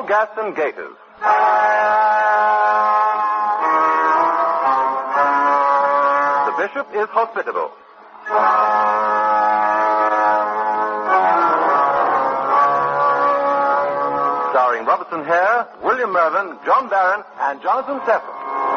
All Gas and Gaiters. The Bishop is Hospitable. Starring Robertson Hare, William Mervyn, John Barron, and Jonathan Cecil.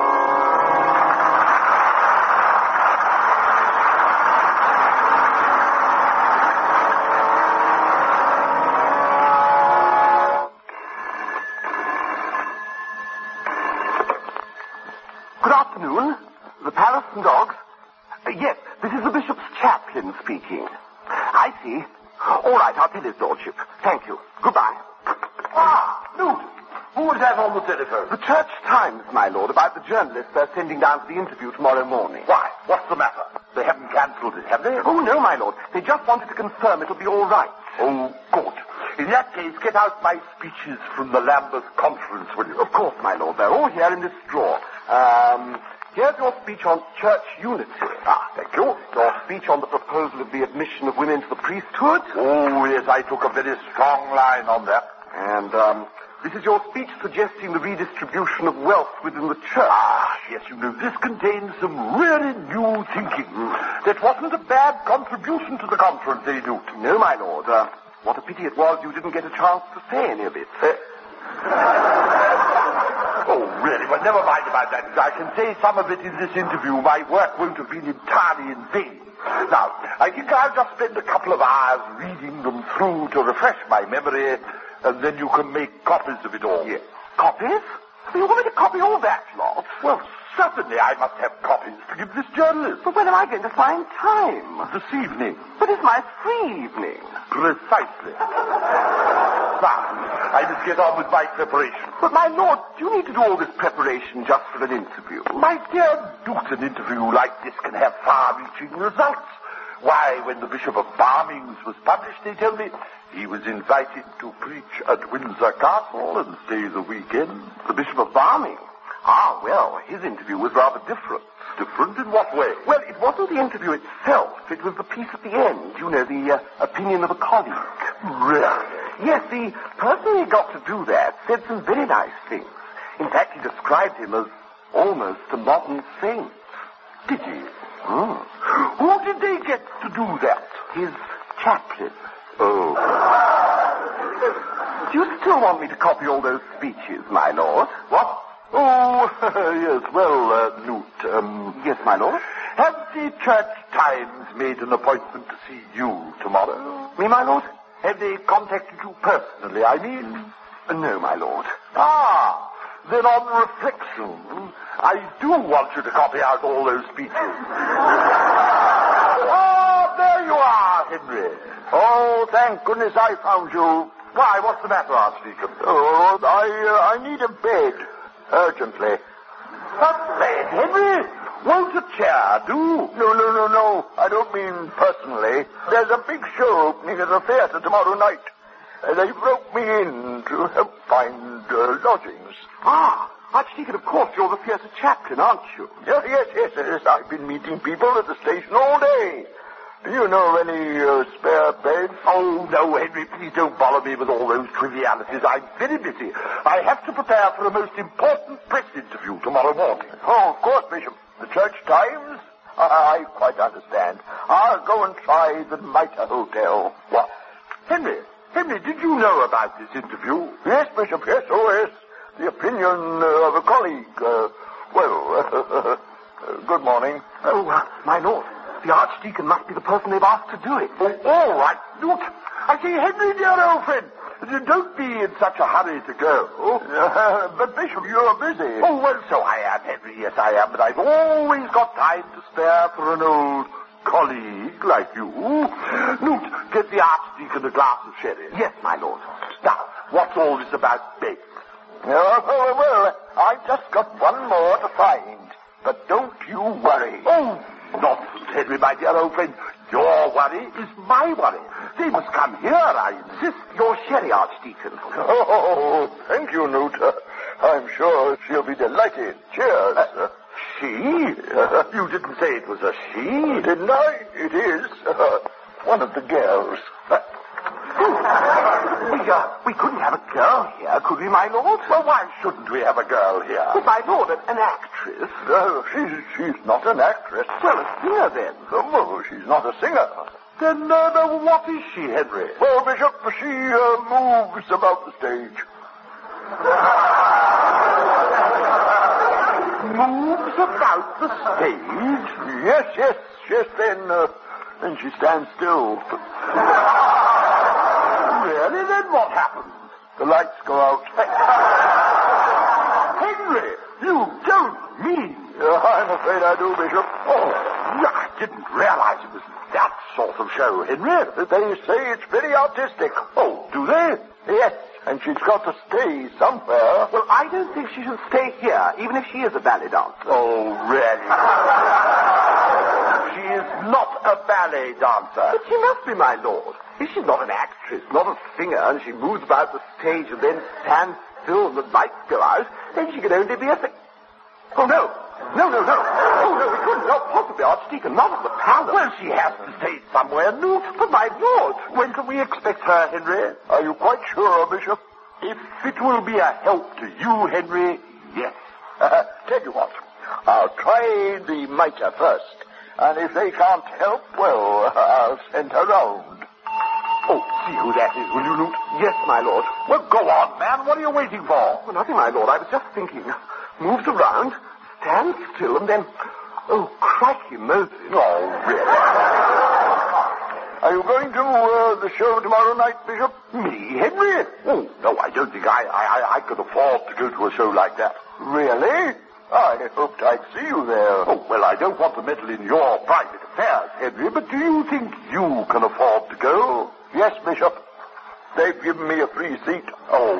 Good afternoon. The Palace and Dogs. Yes, this is the Bishop's chaplain speaking. I see. All right, I'll tell his lordship. Thank you. Goodbye. Newt, who was that on the telephone? The Church Times, my lord, about the journalists they're sending down for the interview tomorrow morning. Why? What's the matter? They haven't cancelled it, have they? Oh, no, my lord. They just wanted to confirm it'll be all right. Oh, good. In that case, get out my speeches from the Lambeth Conference, will you? Of course, my lord. They're all here in this drawer. Here's your speech on church unity. Thank you. Your speech on the proposal of the admission of women to the priesthood. Oh, yes, I took a very strong line on that. And, this is your speech suggesting the redistribution of wealth within the church. Yes, you know, this contains some really new thinking. That wasn't a bad contribution to the conference, eh, Newt? No, my lord. What a pity it was you didn't get a chance to say any of it. Oh, really? Well, never mind about that. I can say some of it in this interview. My work won't have been entirely in vain. Now, I think I'll just spend a couple of hours reading them through to refresh my memory, and then you can make copies of it all. Yes. Copies? You want me to copy all that lot? Well, certainly I must have copies to give this journalist. But when am I going to find time? This evening. But it's my free evening. Precisely. Now, I must get on with my preparation. But, my lord, do you need to do all this preparation just for an interview? My dear Newt, an interview like this can have far-reaching results. Why, when the Bishop of Barmings was published, they tell me, he was invited to preach at Windsor Castle and stay the weekend. The Bishop of Barming? Ah, well, his interview was rather different. Different in what way? Well, it wasn't the interview itself. It was the piece at the end. You know, the opinion of a colleague. Really? Yes, the person he got to do that said some very nice things. In fact, he described him as almost a modern saint. Did he? Who did they get to do that? His chaplain. Oh. Do you still want me to copy all those speeches, my lord? What? Oh, yes, well, Newt, Yes, my lord? have the Church Times made an appointment to see you tomorrow? Me, my lord? Have they contacted you personally, I mean? No, my lord. Then on reflection, I do want you to copy out all those speeches. There you are, Henry. Oh, thank goodness I found you. Why, what's the matter, Archdeacon? Oh, I need a bed. Urgently. A bed, Henry? Won't a chair do? No. I don't mean personally. There's a big show opening at the theater tomorrow night. They broke me in to help find lodgings. Archdeacon, of course, you're the theater chaplain, aren't you? Yes. I've been meeting people at the station all day. Do you know of any spare beds? Oh, no, Henry, please don't bother me with all those trivialities. I'm very busy. I have to prepare for a most important press interview tomorrow morning. Oh, of course, Bishop. The Church Times? I quite understand. I'll go and try the Mitre Hotel. What? Henry, did you know about this interview? Yes, Bishop, yes, oh, yes. The opinion of a colleague. Good morning. Oh, my lord. The Archdeacon must be the person they've asked to do it. Oh, all right. Look, I say, Henry, dear old friend, don't be in such a hurry to go. But, Bishop, you're busy. Oh, well, so I am, Henry, yes, I am, but I've always got time to spare for an old colleague like you. Newt, get the Archdeacon a glass of sherry. Yes, my lord. Now, what's all this about beds? Well, I've just got one more to find. But don't you worry. Oh, nonsense, Henry, my dear old friend. Your worry is my worry. They must come here, I insist. Your sherry, Archdeacon. Oh, thank you, Newt. I'm sure she'll be delighted. Cheers. She? You didn't say it was a she? Didn't I? It is. One of the girls. We couldn't have a girl here, could we, my lord? Well, why shouldn't we have a girl here? But, my lord, an actress. She's not an actress. Well, a singer, then. Oh, she's not a singer. Then, what is she, Henry? Well, Bishop, she moves about the stage. Moves about the stage? Yes, then she stands still. Really? Then what happens? The lights go out. Henry, you don't mean... I'm afraid I do, Bishop. Oh, I didn't realize it was that sort of show, Henry. They say it's very artistic. Oh, do they? Yes, and she's got to stay somewhere. Well, I don't think she should stay here, even if she is a ballet dancer. Oh, really? She is not a ballet dancer. But she must be, my lord. If she's not an actress, not a singer, and she moves about the stage and then stands still and the lights go out, then she can only be a Oh, no. No. Oh, no, we couldn't. Not possibly, Archdeacon. Not at the palace. Well, she has to stay somewhere new. But, my lord, When can we expect her, Henry? Are you quite sure, Bishop? If it will be a help to you, Henry, yes. Tell you what, I'll try the mitre first. And if they can't help, well, I'll send her round. Oh, see who that is, will you, Newt? Yes, my lord. Well, go on, man. What are you waiting for? Well, nothing, my lord. I was just thinking. Moves around, stands still, and then... Oh, crikey Moses. Oh, really? Are you going to the show tomorrow night, Bishop? Me, Henry? Oh, no, I don't think I could afford to go to a show like that. Really? I hoped I'd see you there. Oh, well, I don't want to meddle in your private affairs, Henry, but do you think you can afford to go? Yes, Bishop. They've given me a free seat. Oh.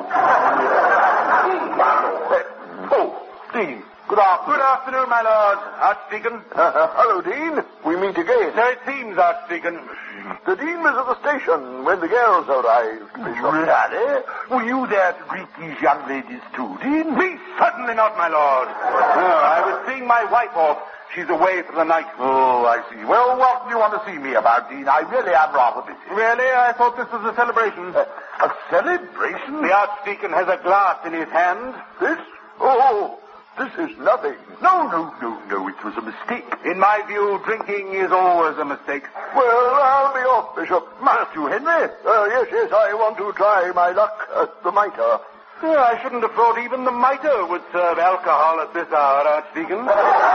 Dean. Good afternoon, my lord. Archdeacon. Hello, Dean. We meet again. So it seems, Archdeacon. The Dean was at the station when the girls arrived, Bishop. Really? Were you there to greet these young ladies too, Dean? Me? Certainly not, my lord. No, I was seeing my wife off. She's away for the night. Oh, I see. Well, what do you want to see me about, Dean? I really am rather busy. Really? I thought this was a celebration. A celebration? The Archdeacon has a glass in his hand. This? Oh, this is nothing. No. It was a mistake. In my view, drinking is always a mistake. Well, I'll be off, Bishop. Must you, Henry? Yes, I want to try my luck at the mitre. I shouldn't have thought even the mitre would serve alcohol at this hour, Archdeacon.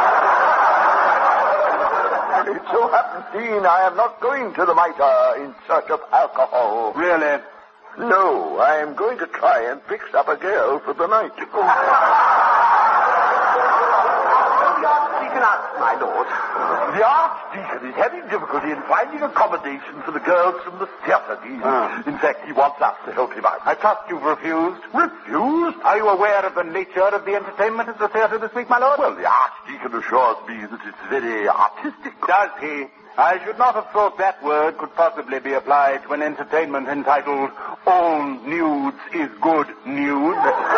It so happens, Dean, I am not going to the mitre in search of alcohol. Really? No, I am going to try and fix up a girl for the night. My lord. The Archdeacon is having difficulty in finding accommodation for the girls from the theatre, Dean. In fact, he wants us to help him out. I trust you've refused. Refused? Are you aware of the nature of the entertainment at the theatre this week, my lord? Well, the Archdeacon assures me that it's very artistic. Does he? I should not have thought that word could possibly be applied to an entertainment entitled All Nudes is Good Nudes.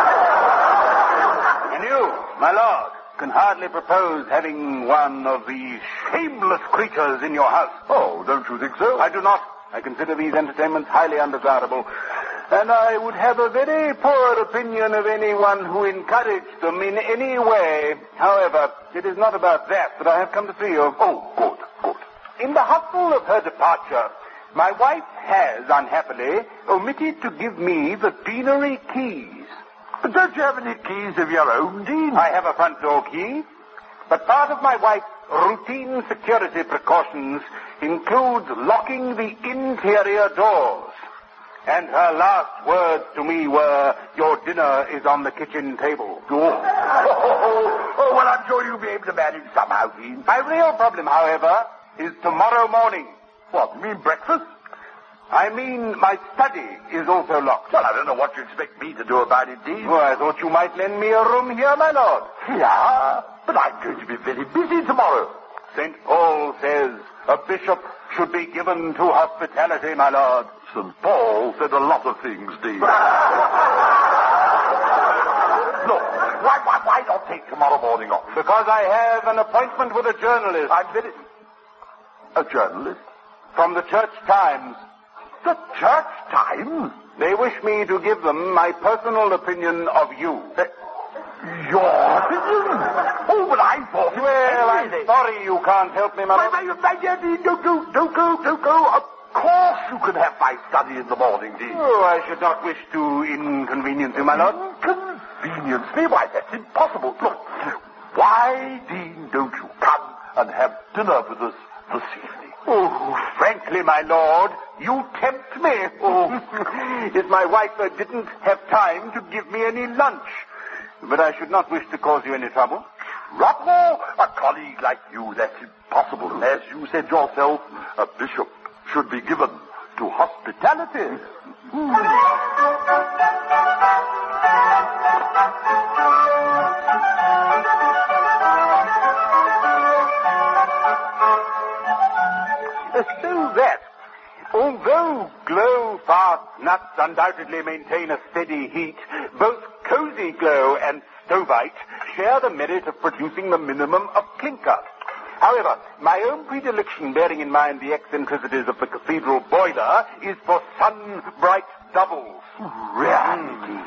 And you, my lord, can hardly propose having one of these shameless creatures in your house. Oh, don't you think so? I do not. I consider these entertainments highly undesirable. And I would have a very poor opinion of anyone who encouraged them in any way. However, it is not about that I have come to see you. Oh, good. In the hustle of her departure, my wife has, unhappily, omitted to give me the deanery keys. But don't you have any keys of your own, Dean? I have a front door key, but part of my wife's routine security precautions includes locking the interior doors. And her last words to me were, "Your dinner is on the kitchen table." Oh, well, I'm sure you'll be able to manage somehow, Dean. My real problem, however, is tomorrow morning. What, you mean breakfast? I mean, my study is also locked. Well, I don't know what you expect me to do about it, Dean. Oh, I thought you might lend me a room here, my lord. Yeah, but I'm going to be very busy tomorrow. St. Paul says a bishop should be given to hospitality, my lord. St. Paul said a lot of things, Dean. Look, why not take tomorrow morning off? Because I have an appointment with a journalist. A journalist? From the Church Times. The church Times? They wish me to give them my personal opinion of you. Your opinion? Oh, but I thought... Well, I'm sorry you can't help me, my lord. Don't go. Of course you can have my study in the morning, Dean. Oh, I should not wish to inconvenience you, my lord. Inconvenience me? Why, that's impossible. Look, why, Dean, don't you come and have dinner with us this evening? Oh, frankly, my lord, you tempt me. Oh, if my wife didn't have time to give me any lunch. But I should not wish to cause you any trouble. Trouble? A colleague like you, that's impossible. As you said yourself, a bishop should be given to hospitality. So that, although Glow Fast Nuts undoubtedly maintain a steady heat, both Cozy Glow and Stovite share the merit of producing the minimum of clinker. However, my own predilection, bearing in mind the eccentricities of the cathedral boiler, is for sun-bright doubles. Really?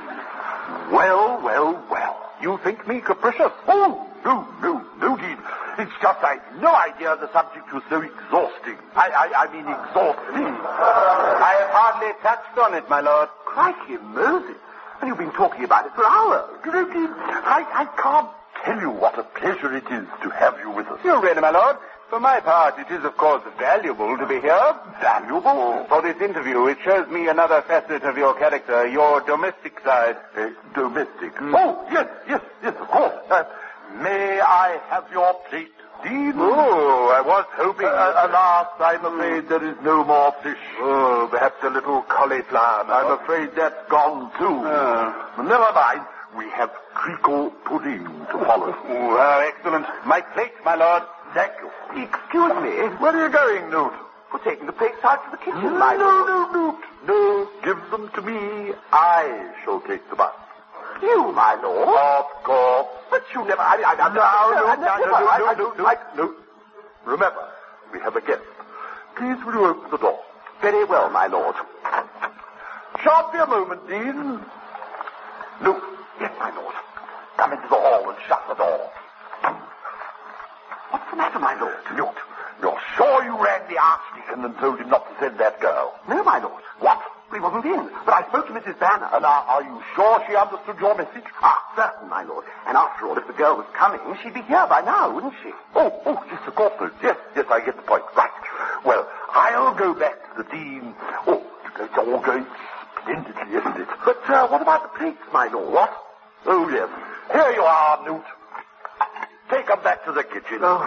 Well. You think me capricious? Oh, no, Dean. It's just I've no idea the subject was so exhausting. I mean exhausting. I have hardly touched on it, my lord. Crikey, Moses. And you've been talking about it for hours. Dean, I can't tell you what a pleasure it is to have you with us. You really, my lord? For my part, it is, of course, valuable to be here. Valuable? For this interview, it shows me another facet of your character, your domestic side. Domestic? Oh, yes, of course. May I have your plate, Dean? Oh, I was hoping... alas, I'm afraid there is no more fish. Oh, perhaps a little cauliflower. I'm afraid that's gone, too. Never mind. We have treacle pudding to follow. Oh, how excellent. My plate, my lord. Thank you. Excuse me. Where are you going, Newt? We're taking the plates out to the kitchen, my lord. No, Newt. No, give them to me. I shall take them up. You, my lord? Of course. But you never... No. Remember, we have a guest. Please, will you open the door? Very well, my lord. Shan't be a moment, Dean. Newt. Yes, my lord. Come into the hall and shut the door. What's the matter, my lord? Newt, you're sure you rang the Archdeacon and told him not to send that girl? No, my lord. What? He wasn't in, but I spoke to Mrs. Banner. And are you sure she understood your message? Certain, my lord. And after all, if the girl was coming, she'd be here by now, wouldn't she? Oh, yes, of course. Yes, I get the point. Right. Well, I'll go back to the Dean. Oh, it's all going splendidly, isn't it? But what about the plates, my lord? What? Oh, yes. Here you are, Newt. Take them back to the kitchen. Oh.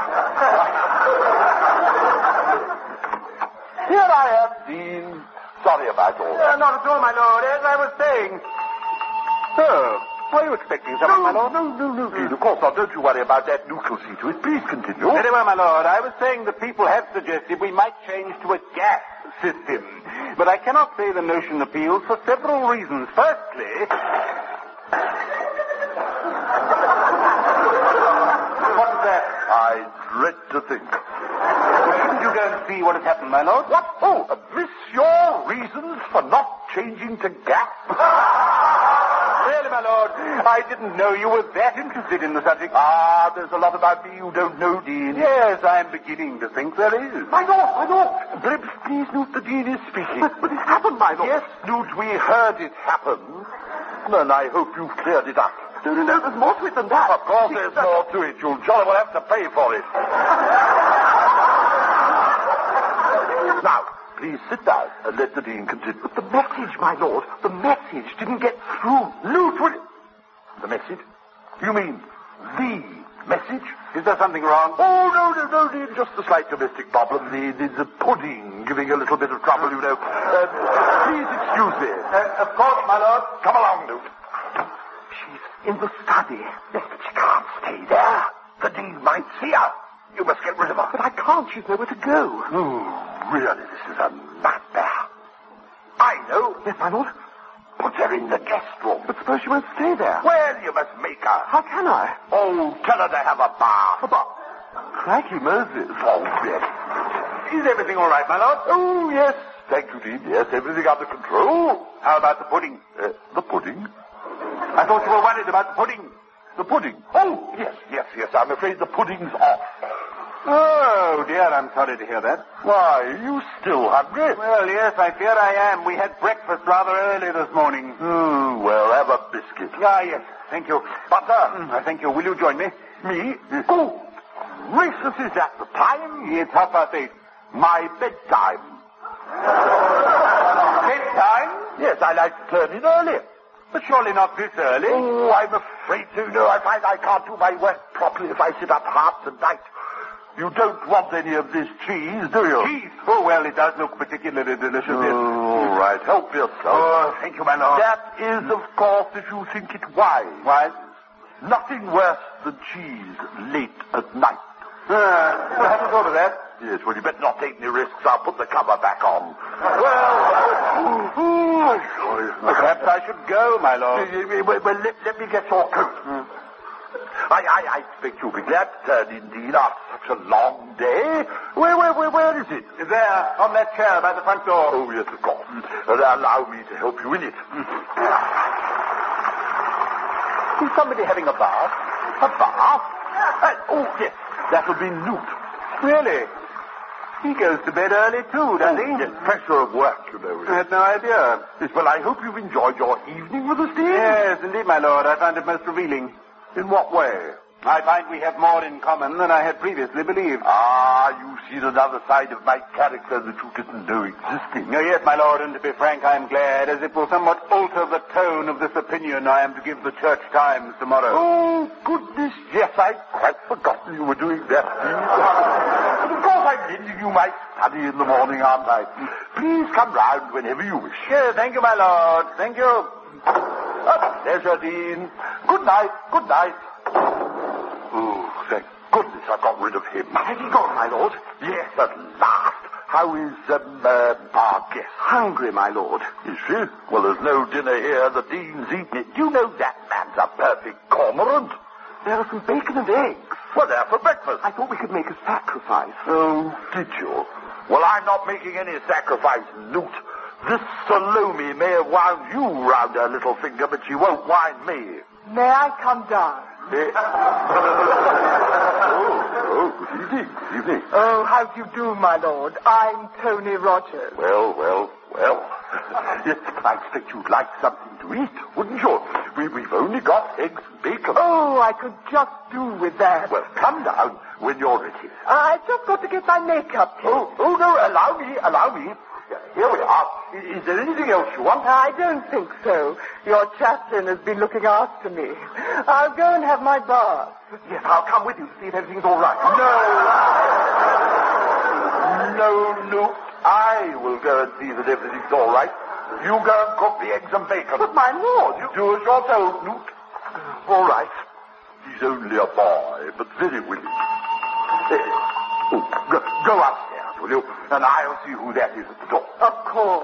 Here I am, Dean. Sorry about all that. Not at all, my lord. As I was saying. So, were you expecting someone, my lord? No, Dean. Of course not. Don't you worry about that. Newt will see to it. Please continue. Very well, my lord. I was saying that people have suggested we might change to a gas system. But I cannot say the notion appeals for several reasons. Firstly... What's that? I dread to think. Well, shouldn't you go and see what has happened, my lord? What? Oh, miss your reasons for not changing to gas? Really, my lord, I didn't know you were that interested in the subject. There's a lot about me you don't know, Dean. Yes, I'm beginning to think there is. My lord. Please, Newt, the Dean is speaking. But it happened, my lord. Yes, Newt, we heard it happen. And I hope you've cleared it up. No, there's more to it than that. Of course there's more to it. You'll jolly well have to pay for it. Now, please sit down and let the Dean continue. But the message, my lord, the message didn't get through. Newt, the message? You mean the message? Is there something wrong? Oh, no, Dean. Just a slight domestic problem. The pudding giving a little bit of trouble, you know. Please excuse me. Of course, my lord. Come along, Newt. She's in the study. Yes, but she can't stay there. The Dean might see her. You must get rid of her. But I can't. She's nowhere to go. Oh, really, this is a nightmare. I know. Yes, my lord. Put her in the guest room. But suppose she won't stay there. Well, you must make her. How can I? Oh, tell her to have a bath. A bath? Crikey, Moses. Oh, yes. Is everything all right, my lord? Oh, yes. thank you, Dean. Yes, everything under control. How about the pudding? The pudding? I thought you were worried about the pudding. The pudding? Oh, yes. I'm afraid the pudding's off. Oh, dear, I'm sorry to hear that. Why, are you still hungry? Well, yes, I fear I am. We had breakfast rather early this morning. Oh, well, have a biscuit. Ah, yes, thank you. Butter? Thank you. Will you join me? Me? Oh, gracious, is that the time? It's 8:30. My bedtime. Bedtime? Yes, I like to turn in early. But surely not this early. Oh, I'm afraid so. No, I find I can't do my work properly if I sit up half the night. You don't want any of this cheese, do you? Cheese? Oh, well, it does look particularly delicious. All right, help yourself. Oh, thank you, my lord. That is, of course, if you think it wise. Wise? Nothing worse than cheese late at night. I hadn't thought of that. Yes, well, you better not take any risks. I'll put the cover back on. Perhaps I should go, my lord. Well, let me get your coat. I expect you'll be glad to turn in, Dean, after such a long day. Where is it? There, on that chair by the front door. Oh, yes, of course. Allow me to help you in it. Is somebody having a bath? A bath? Oh, yes, that'll be Newt. Really? He goes to bed early, too, does he? Yes, pressure of work, you know. I had no idea. Yes, well, I hope you've enjoyed your evening with us, Dean. Yes, indeed, my lord. I found it most revealing. In what way? I find we have more in common than I had previously believed. Ah, you've seen another side of my character that you didn't know existing. Oh, yes, my lord, and to be frank, I am glad, as it will somewhat alter the tone of this opinion I am to give the Church Times tomorrow. Oh, goodness, yes, I'd quite forgotten you were doing that. But of course I'm lending you my study in the morning, aren't I? Please come round whenever you wish. Yes, thank you, my lord. Thank you. A pleasure, Dean. Good night, good night. Oh, thank goodness I've got rid of him. Has he gone, my lord? Yes, at last. How is, our guest? Hungry, my lord. Is she? Well, there's no dinner here. The Dean's eaten it. You know that man's a perfect cormorant. There are some bacon and eggs. Well, they're for breakfast. I thought we could make a sacrifice. Oh, did you? Well, I'm not making any sacrifice, Newt. This Salome may have wound you round her little finger, but she won't wind me. May I come down? Good evening. Good evening. Oh, how do you do, my lord? I'm Tony Rogers. Well. Yes, I expect you'd like something to eat, wouldn't you? We've only got eggs and bacon. Oh, I could just do with that. Well, come down when you're ready. I've just got to get my makeup. Oh, no, allow me. Here we are. Is there anything else you want? I don't think so. Your chaplain has been looking after me. I'll go and have my bath. Yes, I'll come with you to see if everything's all right. No. I will go and see that everything's all right. You go and cook the eggs and bacon. But, my lord, you do as you're told, Newt. All right. He's only a boy, but very willing. Go upstairs, will you? And I'll see who that is at the door. Of course.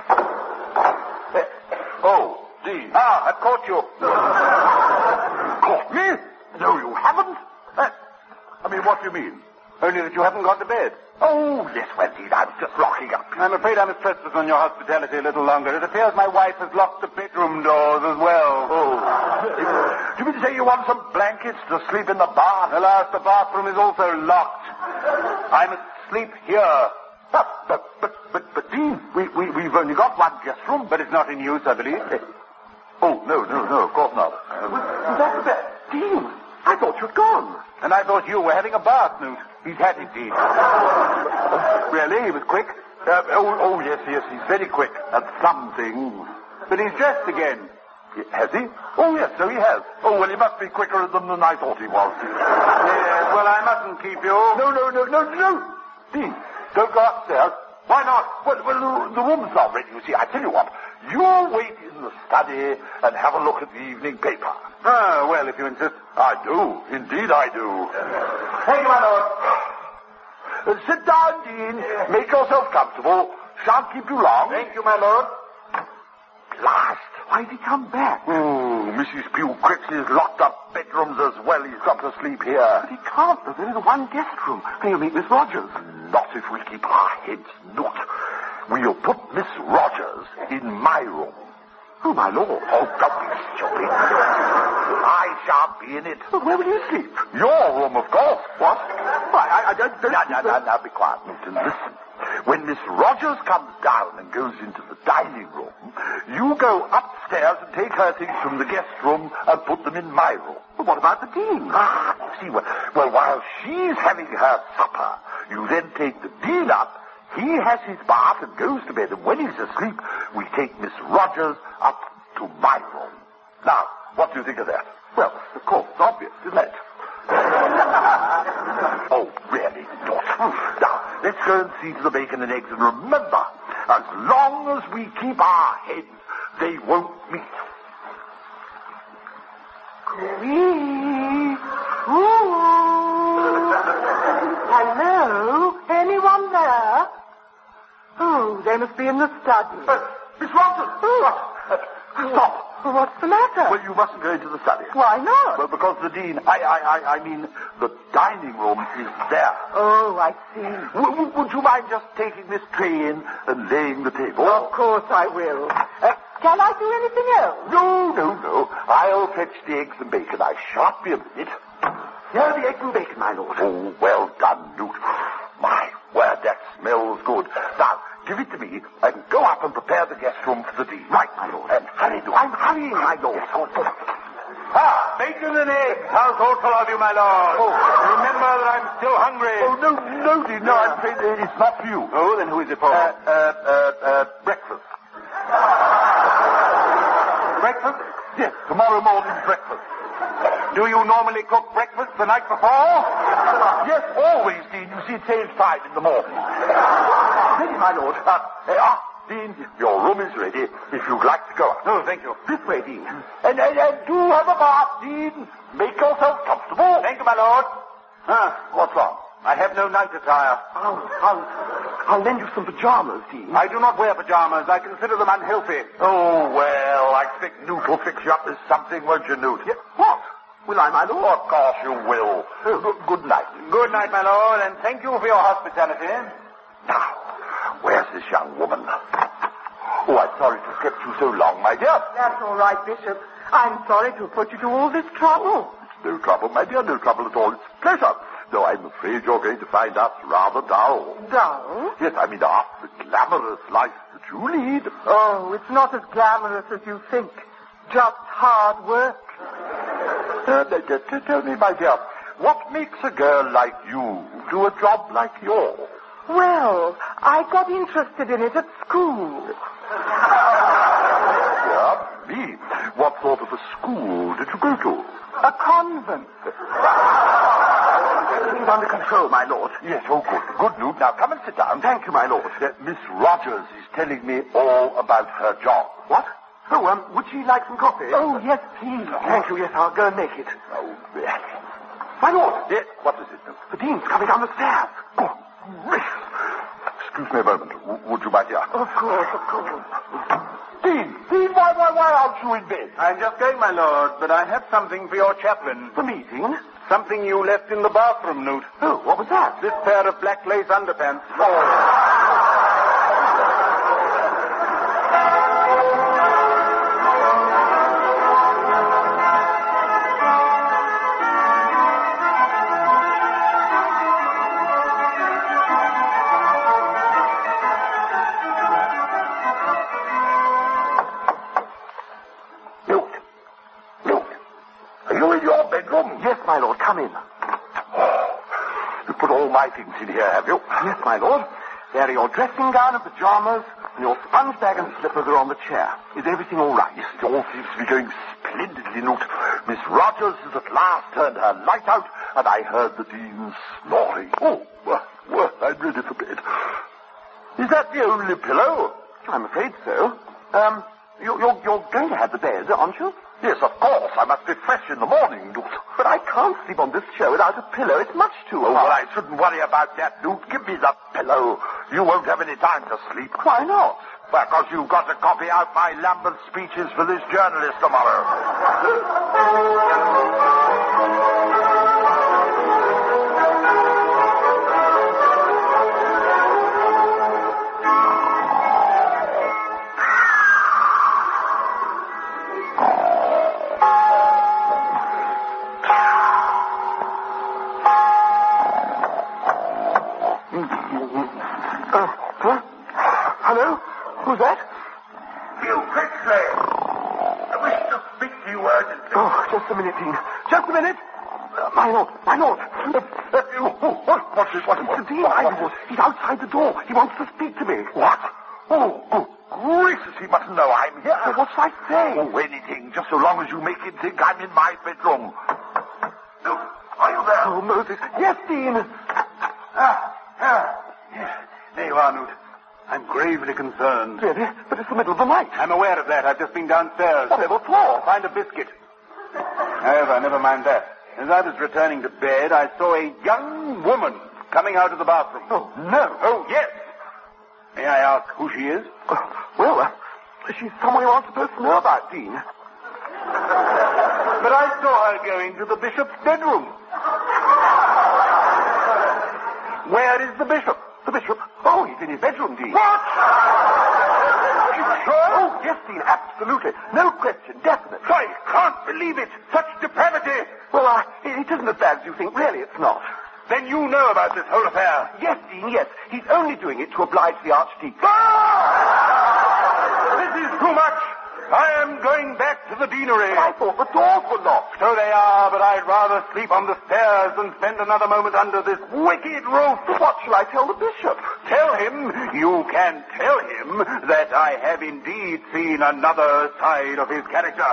Oh, Dean. I've caught you. Caught me? No, you haven't. What do you mean? Only that you haven't gone to bed. Oh, yes, well, Dean, I was just locking up. I'm afraid I must trespass on your hospitality a little longer. It appears my wife has locked the bedroom doors as well. Oh. Do you mean to say you want some blankets to sleep in the bath? Alas, the bathroom is also locked. I must sleep here. But Dean, we've only got one guest room. But it's not in use, I believe. Oh, no, of course not. That's the best. Dean, I thought you'd gone. And I thought you were having a bath, Newt. He's had it, Dean. Really? He was quick? Yes, he's very quick at some things. But he's dressed again. Has he? Oh, yes, so he has. Oh, well, he must be quicker than I thought he was. Yes, well, I mustn't keep you. No. Dean, don't go upstairs. Why not? Well, the room's not ready, you see. I tell you what, you wait in the study and have a look at the evening paper. Ah, well, if you insist. I do. Indeed I do. Thank you, my lord. Sit down, Dean. Make yourself comfortable. Shan't keep you long. Thank you, my lord. Last. Why did he come back? Oh, Mrs. Pugh Cripps' locked up bedrooms as well. He's got to sleep here. But he can't. There's only one guest room. Can you meet Miss Rogers? Not if we keep our heads, Newt. we'll put Miss Rogers in my room. Oh, my lord. Oh, don't be stupid. I shan't be in it. Well, where will you sleep? Your room, of course. What? Why, I don't... Now, be quiet, Newton. Listen. When Miss Rogers comes down and goes into the dining room, you go upstairs and take her things from the guest room and put them in my room. But what about the Dean? See, well, while she's having her supper, you then take the Dean up. He has his bath and goes to bed, and when he's asleep, we take Miss Rogers up to my room. Now, what do you think of that? Well, of course, it's obvious, isn't it? Oh, really, not. Now, let's go and see to the bacon and eggs, and remember, as long as we keep our heads, they won't meet. Hello? Anyone there? Oh, they must be in the study. Miss Rogers! Stop! What's the matter? Well, you mustn't go into the study. Why not? Well, because the Dean, I mean, the dining room is there. Oh, I see. Would you mind just taking this tray in and laying the table? Of course I will. Can I do anything else? No. I'll fetch the eggs and bacon. I shan't be a minute. Here are the eggs and bacon, my lord. Oh, well done, Newt. My word, that smells good. Now, give it to me and go up and prepare the guest room for the Dean. Right, my lord. And hurry, Newt. I'm hurrying, my lord. Bacon and eggs. How thoughtful of you, my lord. Oh. Remember that I'm still hungry. Oh, no, Dean. No, I'm afraid it's not for you. Oh, then who is it for? Breakfast. Breakfast? Yes, tomorrow morning's breakfast. Do you normally cook breakfast the night before? Yes, always, Dean. You see, it saves time in the morning. Ready, my lord. Dean, your room is ready if you'd like to go up. Oh, thank you. This way, Dean. And do have a bath, Dean. Make yourself comfortable. Thank you, my lord. What's wrong? I have no night attire. I'll lend you some pajamas, Dean. I do not wear pajamas. I consider them unhealthy. Oh, well, I expect Newt will fix you up with something, won't you, Newt? Yeah. What? Will I, my lord? Of course you will. Good night. Good night, my lord, and thank you for your hospitality. Now, where's this young woman? Oh, I'm sorry to have kept you so long, my dear. That's all right, Bishop. I'm sorry to put you to all this trouble. It's no trouble, my dear, no trouble at all. It's pleasure. Though I'm afraid you're going to find us rather dull. Dull? Yes, I mean, after the glamorous life that you lead. Oh, it's not as glamorous as you think. Just hard work. Tell me, my dear, what makes a girl like you do a job like yours? Well, I got interested in it at school. Yeah, me. What sort of a school did you go to? A convent. Everything's under control, my lord. Yes, oh, good. Good, Newt. Now, come and sit down. Thank you, my lord. Miss Rogers is telling me all about her job. What? Oh, would she like some coffee? Oh, yes, please. Thank you, yes, I'll go and make it. Oh, yes. My lord! Yes, what is it, Newt? The Dean's coming down the stairs. Oh, Miss. Excuse me a moment. Would you, my dear? Of course, of course. Dean, why aren't you in bed? I'm just going, my lord, but I have something for your chaplain. The meeting? Something you left in the bathroom, Newt. Oh, what was that? This pair of black lace underpants. Yes, my lord, come in. You put all my things in here, have you? Yes, my lord. There are your dressing gown and pajamas, and your sponge bag and slippers are on the chair. Is everything all right? Yes, it all seems to be going splendidly, Newt. Miss Rogers has at last turned her light out, and I heard the Dean snoring. Oh, well, I'm ready for bed. Is that the only pillow? I'm afraid so. You're going to have the bed, aren't you? Yes, of course. I must be fresh in the morning, Newt. But I can't sleep on this chair without a pillow. It's much too hard. Well, I shouldn't worry about that, Newt. Give me the pillow. You won't have any time to sleep. Why not? Well, because you've got to copy out my Lambert speeches for this journalist tomorrow. Huh? Hello? Who's that? You, Critchley! I wish to speak to you urgently. Oh, just a minute, Dean. Just a minute. My lord. What's this? Mr. Dean, my lord. He's outside the door. He wants to speak to me. What? Oh, good gracious, he mustn't know I'm here. So what should I say? Oh, anything, just so long as you make him think I'm in my bedroom. Look, are you there? Oh, Moses. Yes, Dean. Yes. There you are, Newt. I'm gravely concerned. Really? But it's the middle of the night. I'm aware of that. I've just been downstairs. Whatever for? Find a biscuit. However, never mind that. As I was returning to bed, I saw a young woman coming out of the bathroom. Oh, no. Oh, yes. May I ask who she is? She's someone you aren't supposed to know about, Dean. But I saw her go into the bishop's bedroom. Where is the bishop? The bishop? Oh, he's in his bedroom, Dean. What? Oh, yes, Dean, absolutely. No question, definite. I can't believe it. Such depravity. Well, it isn't as bad as you think. Really, it's not. Then you know about this whole affair. Yes, Dean, yes. He's only doing it to oblige the Archdeacon. This is too much. I am going back to the deanery. I thought the doors were locked. So they are, but I'd rather sleep on the stairs than spend another moment under this wicked roof. What shall I tell the bishop? Tell him, you can tell him, that I have indeed seen another side of his character.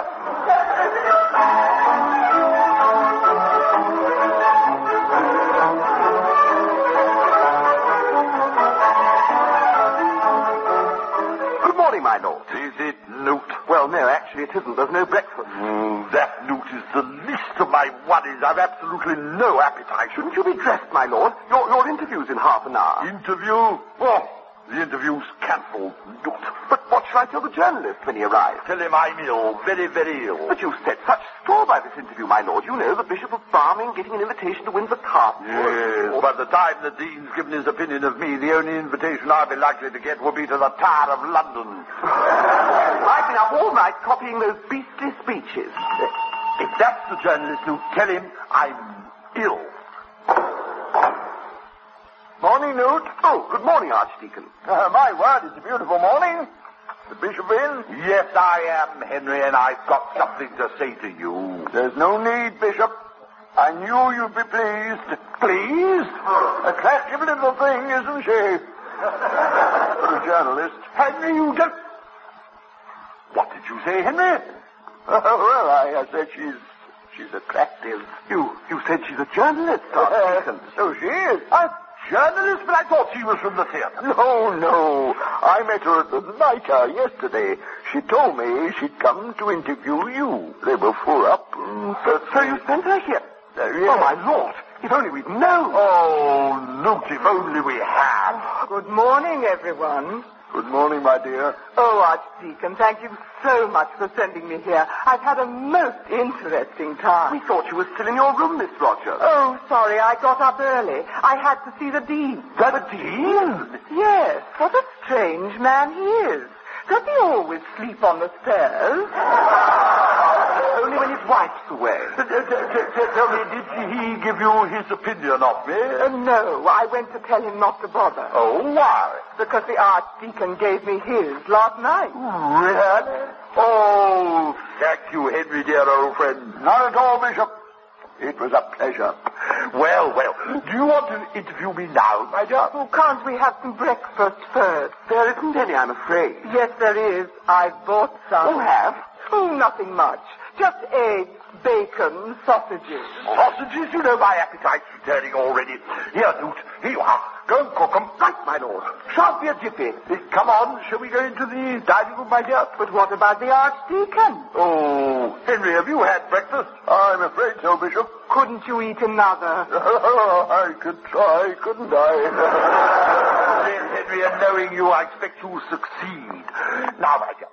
Good morning, my lord. Is it Newt? Well, no, actually it isn't. There's no breakfast. That Newt is the least of my worries. I've absolutely no appetite. Shouldn't you be dressed, my lord? Your interview's in half an hour. Interview? Oh, the interview's cancelled, Newt. But what shall I tell the journalist when he arrives? Tell him I'm ill, very, very ill. But you've set such store by this interview, my lord. You know, the Bishop of Barming getting an invitation to Windsor Castle. Yes, by the time the Dean's given his opinion of me, the only invitation I'll be likely to get will be to the Tower of London. I've been up all night copying those beastly speeches. If that's the journalist, Newt, tell him I'm ill. Morning, Newt. Oh, good morning, Archdeacon. My word, it's a beautiful morning. The bishop in? Yes, I am, Henry, and I've got something to say to you. There's no need, Bishop. I knew you'd be pleased. Pleased? Attractive little thing, isn't she? For a journalist. Henry, you don't... What did you say, Henry? Well, I said she's attractive. You said she's a journalist, Archdeacon. So she is. A journalist? But I thought she was from the theater. No. I met her at the Mitre yesterday. She told me she'd come to interview you. They were full up. So you sent her here? Yes. Oh, my lord. If only we'd known. Oh, Newt, if only we had. Good morning, everyone. Good morning, my dear. Oh, Archdeacon, thank you so much for sending me here. I've had a most interesting time. We thought you were still in your room, Miss Rogers. Oh, sorry, I got up early. I had to see the Dean. The Dean? Yes, what a strange man he is. Does he always sleep on the stairs? Only when his wife's away. Tell me, did he give you his opinion of me? No, I went to tell him not to bother. Oh, why? Because the Archdeacon gave me his last night. Really? Oh, thank you, Henry, dear old friend. Not at all, Bishop. It was a pleasure. Well, do you want to interview me now, my dear? Oh, can't we have some breakfast first? There isn't any, I'm afraid. Yes, there is. I've bought some. You have? Oh, nothing much. Just eggs, bacon, sausages. Sausages? You know my appetite's returning already. Here, Newt, here you are. Go and cook 'em. Right, my lord. Shan't be a jiffy. Come on, shall we go into the dining room, my dear? But what about the Archdeacon? Oh, Henry, have you had breakfast? I'm afraid so, Bishop. Couldn't you eat another? I could try, couldn't I? Yes, Henry, and knowing you, I expect you'll succeed. Now, my dear,